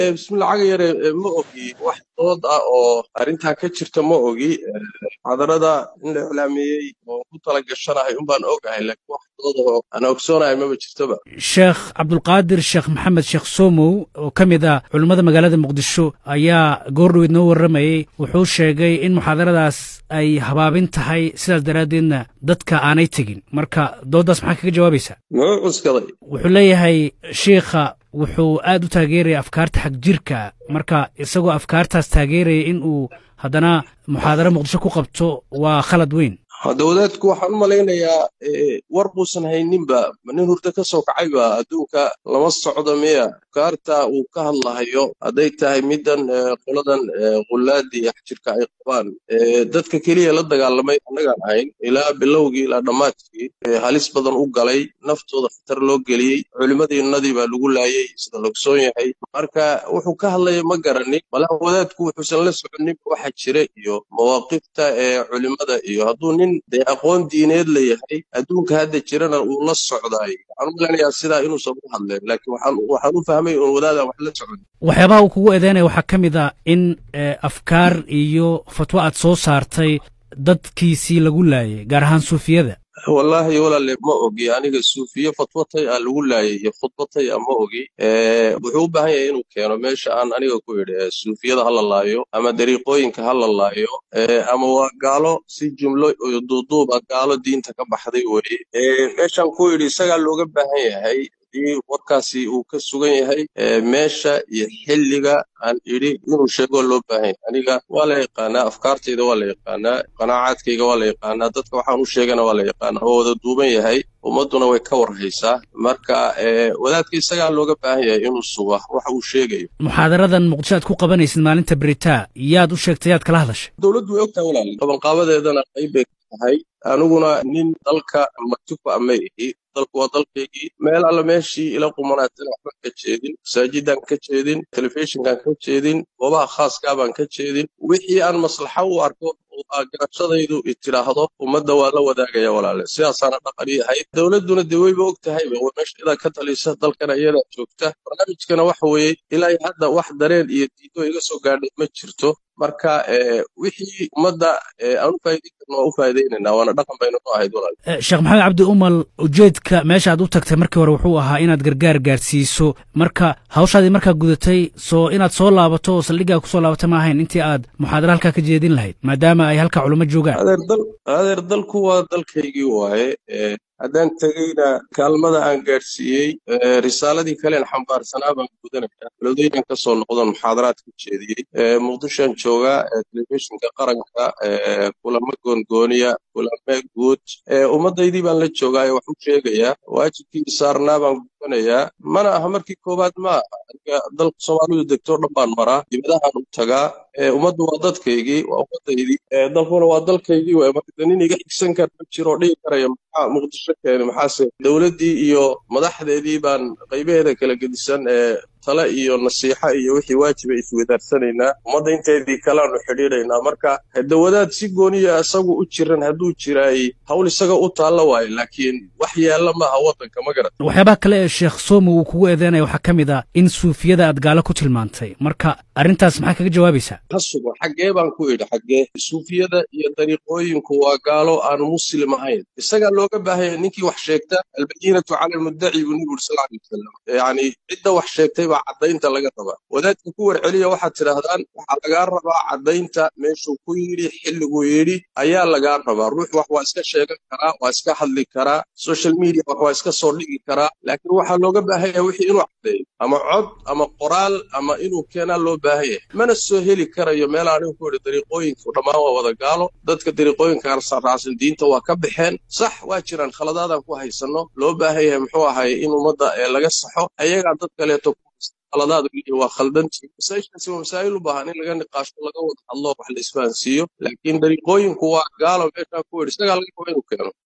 بسم الله عاقير ما اوغي wax dood ah oo arinta ka jirta ma ogi hadarada in la ilaamiyay oo ku tala gashanahay un baan ogahay laakiin wax dood oo ana ogsoonahay ma jirtaba sheekh cabdulqaadir sheekh maxamed sheekh somow oo ka mid ah culimmada magaalada muqdisho ayaa goordhoweed noo warramayey wuxuu sheegay in muxaadaradaas ay habaabin tahay sidaas daraaddeedna dadka aanay tegin marka dooddaas maxaa kaga jawaabaysaa wuxuu leeyahay shiikha wuxuu aad u taageeraya afkaarta xag jirka marka isagoo afkaartaas taageeraya in uu haddana muxaadaro muqdisho ku qabto waa khalad weyn dowladku waxaan u malaynayaa war buusan hayninba nin hurda ka soo kacayba adduunka lama socdo miya afkaarta uu ka hadlahayo hadday tahay middan qoladan qulaadii xajirka ay qabaan dadka keliya la dagaalamay annagaan ahayn ilaa bilowgii ilaa dhammaadkii halis badan u galay naftooda khatar loo geliyey culimmadiinnadii baa lagu laayay sida logsoon yahay marka wuxuu ka hadlaya ma garanin malaha wadaadku wuxuusan la soconin waxa jira iyo mawaaqifta culimmada iyo hadduu nin dee aqoon diineed leeyahay adduunka hadda jirana uu la socdaay waxaan u maleynayaa sidaa inuusan u hadleen laakiin waxaan u fahmay un wadaadaan wax la socon waxyaabaha uu kugu eedeynaya waxaa ka mid ah in afkaar iyo fatwo aad soo saartay dadkiisii lagu laayay gaar ahaan suufiyada والله ولا ما اوغي aniga suufiyo fatwatay aan lagu laayay iyo khudbatay ama ogi wuxuu u baahan yahay inuu keeno meesha aan aniga ku yidhi suufiyada hala laayo ama dariiqooyinka hala laayo ama waa gaalo si jumlo duuduuba gaalo diinta ka baxday weeye meeshaan ku yidhi isagaa looga baahan yahay warkaasi uu ka sugan yahay meesha iyo xilliga aan idhi inuu sheego loo baahan aniga waa la yaqaanaa afkaartayda waa la yaqaanaa qanaacadkayga waa la yaqaanaa dadka waxaan u sheegana waa la yaqaanaa oo wada duuban yahay ummadduna way ka warhaysaa marka wadaadka isagaa looga baahan yahay inuu suga waxa uu sheegayo muxaadaradan muqdisho aad ku qabanaysid maalinta beritaa yaad u sheegtay yaad kala hadashay dowladdu way ogtahay walaal qabanqaabadeedana qayb bay ka tahay aniguna nin dalka martiku ama ihi dalku waa dalkaygii meel alla meeshii ila qumanaatana waxba ka jeedin masaajidaan ka jeedin telefishinkaan ka jeedin goobaha khaaskaa baan ka jeedin wixii aan maslaxa u arko oo garashadaydu tidhaahdo ummadda waa la wadaagaya walaale sidaasaana dhaqani ahayd dowladduna dee weyba og tahayba waa meesha idaa ka talisa dalkana iyadaa joogta barnaamijkana waxa weeye ilaa hadda wax dareen iyo diido iga soo gaadhay ma jirto marka wixii ummadda aan u faa'iidayn karno waa u faa'iidaynaynaa waana dhaqan baynu u ahayd walaal sheekh maxamed cabdi umal ujeedka meesha aad u tagtay markii hore wuxuu ahaa inaad gargaar gaarsiiso marka hawshaadii markaa gudatay soo inaad soo laabato oo saldhiggaa ku soo laabata ma ahayn intii aad muxaadara halkaa ka jeedin lahayd maadaama ay halkaa culummo joogaan adeer dalku waa dalkaygii waaye haddaan tegeyna kaalmada aan gaadhsiiyey risaaladii kalean xambaarsanaa baan gudanaya balodooyinkan ka soo noqdon muxaadaraad ka jeediyey muqdishoan joogaa telefishinka qaranka kulamo goongooniya kulame guud ummaddaydii baan la joogaayo wax u sheegayaa waajibkii saarnaa baan gudanayaa mana aha markii koowaad ma aha aniga dalka soomaalidu degtoo dhan baan maraa dibadahaan u tagaa ummaddu waa dadkaygii waa ummaddaydii dalkuna waa dalkaygii waay marka nin iga xigsan kara ma jiro dhihi karaya maxaa muqdisho keeni maxaase dowladdii iyo madaxdeedii baan qaybaheeda kala gedisan tale iyo nasiixa iyo wixii waajiba iswedaarsanaynaa ummadda inteedii kalaanu xidhiidhaynaa marka dawadaad si gooniya isagu u jiran hadduu jiraay hawl isaga u taalla waayo laakiin wax yaalla maaha waddanka ma garat waxyaabaha kale ee sheekh somow uu kugu eedeynaya waxaa ka mid ah in suufiyada aad gaalo ku tilmaantay marka arrintaas maxaa kaga jawaabaysaa ha sugo xaggee baan ku idhi xaggee suufiyada iyo dariiqooyinku waa gaalo aan muslim ahayn isagaa looga baahanya ninkii wax sheegta albayinatu cala almuddaci buu nebigu sal alay wasalam yacni cidda wax sheegtay baa caddaynta laga rabaa wadaadka ku warceliya waxaad tidhaahdaan waxaa lagaa rabaa caddaynta meeshuu ku yidhi xilliguu yidhi ayaa lagaa rabaa ruux wax waa iska sheegan karaa waa iska hadli karaa social media wax waa iska soo dhigi karaa laakiin waxaa looga baahanya wixii inuu caddeeyo ama cod ama qoraal ama inuu keenaa loo baahan yahay mana soo heli karayo meel anigu ku yidhi dariiqooyinku dhammaan waa wada gaalo dadka dariiqooyinka raacsan diinta waa ka baxeen sax waa jiraan khaladaadaan ku haysanno loo baahan yahay muxuu ahay in ummadda laga saxo ayagaa dad kaleeto qaladaadu waa khaldantii masaa'ishaasi waa masaa'il u baahan in laga niqaasho laga wada hadlo wax la isfahansiiyo laakiin dariiqooyinku waa gaalo meeshaan ku yidhi isagaa laga raba inuu keeno